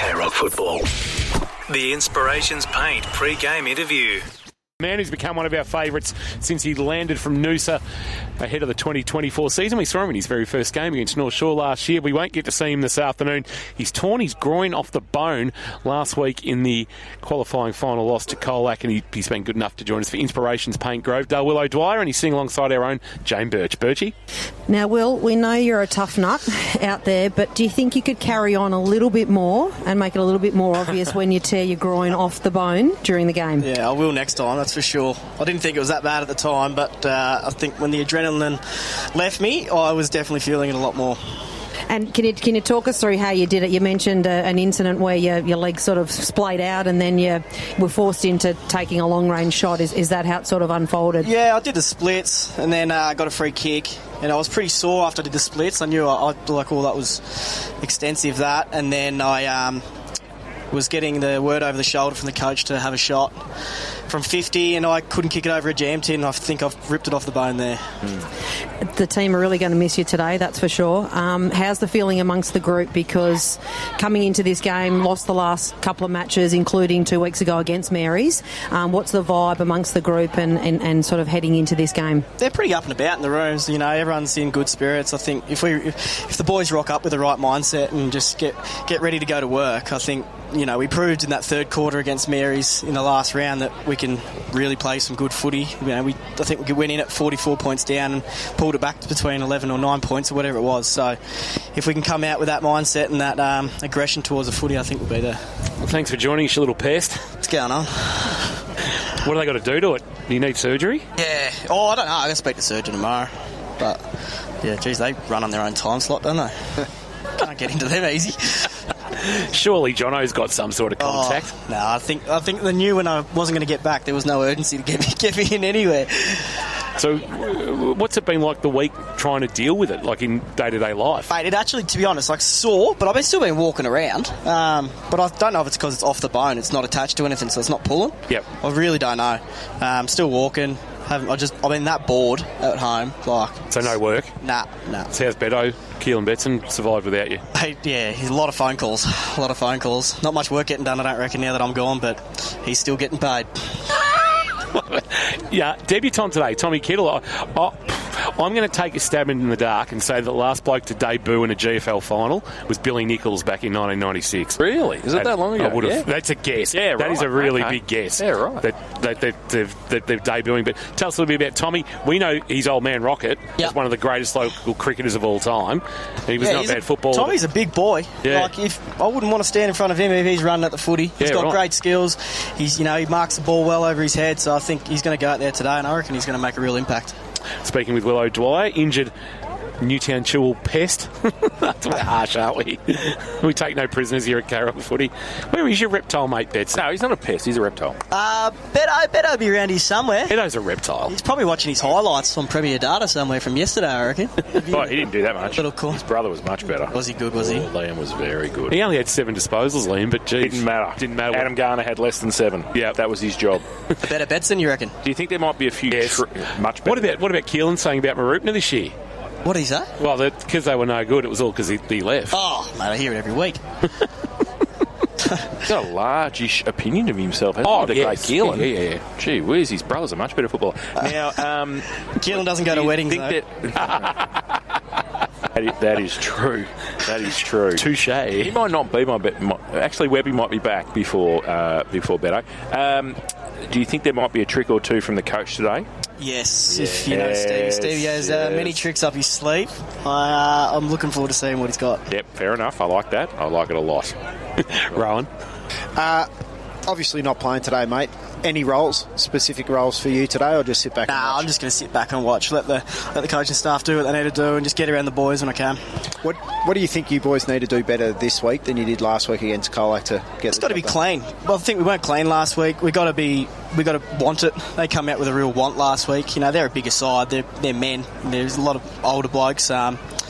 K-Rock Football. The Inspirations Paint pre-game interview. Man who's become one of our favourites since he landed from Noosa ahead of the 2024 season. We saw him in his very first game against North Shore last year. We won't get to see him this afternoon. He's torn his groin off the bone last week in the qualifying final loss to Colac, and he's been good enough to join us for Inspirations Paint Grovedale. Will O'Dwyer, and he's sitting alongside our own Jane Birch. Birchie? Now, Will, we know you're a tough nut out there, but do you think you could carry on a little bit more and make it a little bit more obvious when you tear your groin off the bone during the game? Yeah, I will next time, that's for sure. I didn't think it was that bad at the time, but I think when the adrenaline left me, I was definitely feeling it a lot more. And can you talk us through how you did it? You mentioned an incident where your legs sort of splayed out and then you were forced into taking a long-range shot. Is that how it sort of unfolded? Yeah, I did the splits and then I got a free kick. And I was pretty sore after I did the splits. I knew that was extensive, that. And then I was getting the word over the shoulder from the coach to have a shot from 50, and I couldn't kick it over a jam tin. I think I've ripped it off the bone there. The team are really going to miss you today, that's for sure. How's the feeling amongst the group? Because coming into this game, lost the last couple of matches, including 2 weeks ago against Mary's. What's the vibe amongst the group and sort of heading into this game? They're pretty up and about in the rooms. You know, everyone's in good spirits. I think if the boys rock up with the right mindset and just get ready to go to work, I think, you know, we proved in that third quarter against Mary's in the last round that we can really play some good footy. You know, I think we went in at 44 points down and pulled it back to between 11 or 9 points or whatever it was. So if we can come out with that mindset and that aggression towards the footy, I think we'll be there. Well, thanks for joining us, you little pest. What's going on? What do they got to do to it? Do you need surgery? Yeah. Oh, I don't know. I'm going to speak to the surgeon tomorrow. But, yeah, geez, they run on their own time slot, don't they? Can't get into them easy. Surely Jono's got some sort of contact. No, I think they knew when I wasn't going to get back, there was no urgency to get me in anywhere. So what's it been like the week trying to deal with it, like in day-to-day life? Mate, it actually, to be honest, like sore, but I've still been walking around. But I don't know if it's because it's off the bone. It's not attached to anything, so it's not pulling. Yep. I really don't know. Still walking. I've been that bored at home. So no work? Nah. So how's Beto, Keelan Betson survived without you? Hey, yeah, he's a lot of phone calls. Not much work getting done, I don't reckon, now that I'm gone, but he's still getting paid. Yeah, debutant today, Tommy Kittle. I'm going to take a stab in the dark and say that the last bloke to debut in a GFL final was Billy Nichols back in 1996. Really? Is it that long ago? I would have. Yeah. That's a guess. Yeah, right. That is a really big guess. Yeah, right. That they're debuting. But tell us a little bit about Tommy. We know he's old man Rocket. He's one of the greatest local cricketers of all time. And he was not bad footballer. Tommy's a big boy. Yeah. I wouldn't want to stand in front of him if he's running at the footy. He's got great skills. He marks the ball well over his head, so I think he's going to go out there today, and I reckon he's going to make a real impact. Speaking with Will O'Dwyer, injured Newtown Chewell pest. We're harsh, aren't we? We take no prisoners here at K-Rock Footy. Where is your reptile mate, Betts? No, he's not a pest, he's a reptile. Beto be around here somewhere. Beto's a reptile. He's probably watching his highlights on Premier Data somewhere from yesterday, I reckon. Oh, he didn't do that much. Cool. His brother was much better. Was he good, was he? Liam was very good. He only had 7 disposals, Liam, but geez. Didn't matter. Adam Garner had less than 7. Yeah, that was his job. Better Betson, you reckon? Do you think there might be a few much better? What about Keelan saying about Marupna this year? What did he say? Well, because they were no good, it was all because he left. Oh, mate, I hear it every week. He's got a large-ish opinion of himself, hasn't he? Great Keelan. Yeah. Gee whiz, his brother's a much better footballer. Now, Keelan doesn't go to weddings, though. That is true. That is true. Touché. He might not be my bet. Actually, Webby might be back before Beto. Do you think there might be a trick or two from the coach today? Yes. If you know Stevie has many tricks up his sleeve. I'm looking forward to seeing what he's got. Yep, fair enough. I like that. I like it a lot. Rowan? Obviously not playing today, mate. Any specific roles for you today, or just sit back and watch? I'm just going to sit back and watch. Let the coaching staff do what they need to do and just get around the boys when I can. What do you think you boys need to do better this week than you did last week against Colac to get It's got to be clean. Well, I think we weren't clean last week. We got to want it. They come out with a real want last week. You know, they're a bigger side. They're men. There's a lot of older blokes.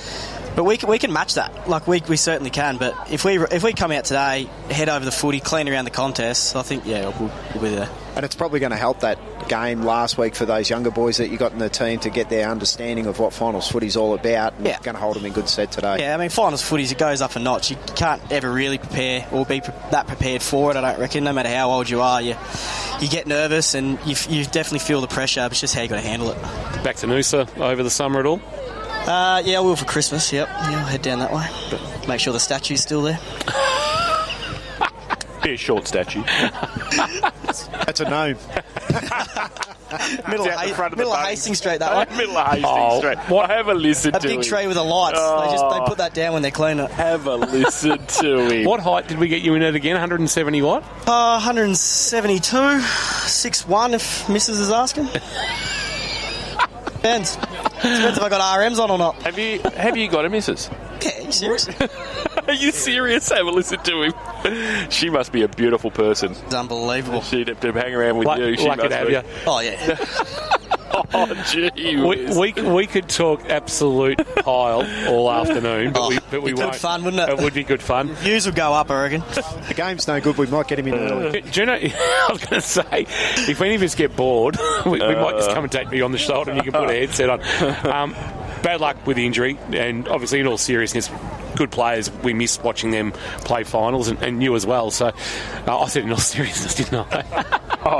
But we can match that. Like, we certainly can. But if we come out today, head over the footy, clean around the contest, I think, we'll be there. And it's probably going to help that game last week for those younger boys that you got in the team to get their understanding of what finals footy's all about. And going to hold them in good stead today. Yeah, I mean, finals footies, it goes up a notch. You can't ever really prepare or be that prepared for it, I don't reckon. No matter how old you are, you get nervous and you definitely feel the pressure. But it's just how you got to handle it. Back to Noosa over the summer at all? I will for Christmas, yep. Yeah, I'll head down that way. But make sure the statue's still there. Be a short statue. That's a gnome. Middle of Hastings Street, that one. Middle of Hastings Street. What? Have a listen to a big him. tree with the lights. They put that down when they're cleaning it. Have a listen to him. What height did we get you in at again? 170 what? 172, 6'1", if Mrs. is asking. Depends if I got RMs on or not. Have you got a missus? Yeah, are you serious? Are you serious? Have a listen to him. She must be a beautiful person. It's unbelievable. She'd have to hang around with you. She lucky must to have be. you. Oh, yeah. Oh, gee whiz. We could talk absolute pile all afternoon, but we won't. Good fun, wouldn't it? It would be good fun. Views would go up, I reckon. The game's no good. We might get him in early. Do you know, I was going to say, if any of us get bored, we might just come and take me on the shoulder and you can put a headset on. Bad luck with the injury, and obviously in all seriousness, good players. We miss watching them play finals, and you as well. So I said in all seriousness, didn't I?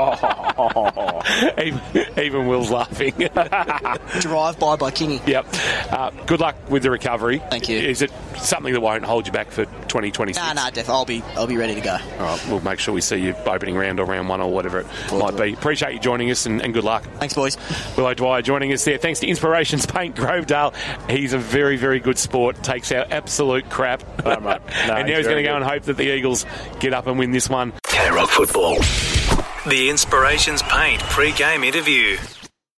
Even Will's laughing. Drive-by by Kingy. Yep. Good luck with the recovery. Thank you. Is it something that won't hold you back for 2026? No, definitely. I'll be ready to go. All right, we'll make sure we see you opening round or round one or whatever it might be. Appreciate you joining us, and good luck. Thanks, boys. Willow Dwyer joining us there. Thanks to Inspirations Paint Grovedale. He's a very, very good sport. Takes our absolute crap. And now he's going to go and hope that the Eagles get up and win this one. K-Rock Football. The Inspirations Paint pre-game interview.